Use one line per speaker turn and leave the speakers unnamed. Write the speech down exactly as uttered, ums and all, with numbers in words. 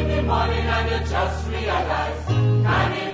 in the morning and you just realize, can